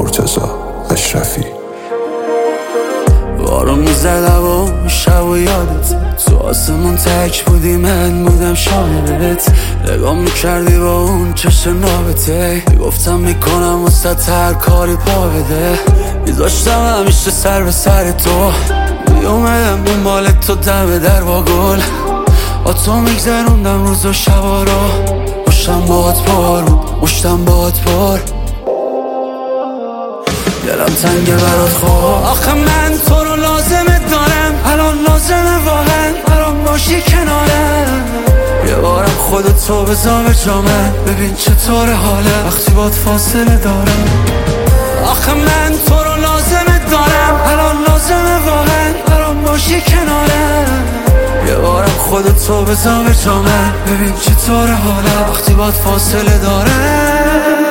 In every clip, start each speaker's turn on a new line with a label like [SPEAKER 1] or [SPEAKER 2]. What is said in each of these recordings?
[SPEAKER 1] مرتضی اشرفی.
[SPEAKER 2] بارون میزد هوا شب و یادت، تو آسمون تک بودی من بودم شاهدت. نگاه میکردی با اون چشم نابته، گفتم میکنم وسط هر کاری پا بده. میذاشتم همیشه سر به سر تو، میومدم دنبال تو دم در با گل. با تو میگذروندم روز و شبا رو، مشتم باهات پر بود مشتم باهات پر. دلم تنگه برات خواه، آخه من تو رو لازمت دارم. الان لازمه واقعا برام باشی کنارم. یه بارم خودتو بذار به جا من، ببین چطور حالم وقتی باد فاصله دارم. آخه من تو رو لازمت دارم. الان لازمه واقعا برام باشی کنارم. یه بارم خودتو بذار به جا من، ببین چطور حالم وقتی باد فاصله دارم.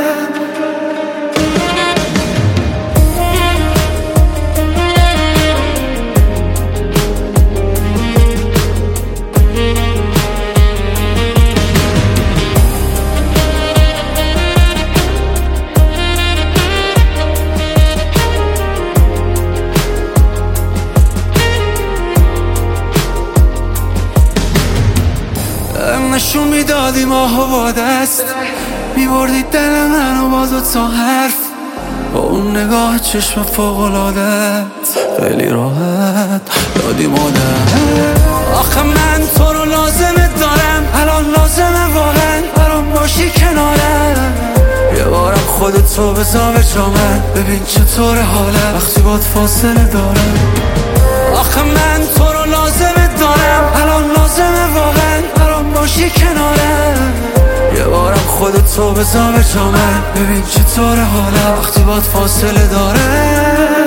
[SPEAKER 2] نشون میدادی ماها با دست، میبردی دل منو باز تا حرف. با اون نگاه چشم فوق‌العادت خیلی راحت دادی مادر. آخه من تو رو لازمت دارم. الان لازمه واقعا برام باشی کنارم. یه بارم خودتو بذار به جا من، ببین چطور حالم وقتی باد فاصله دارم. آخه من تو رو لازمت دارم. الان لازمه واقعا برام باشی کنارم. یه بارم خودتو بذار به جا من، ببین چطور حالم وقتی باد فاصله داره.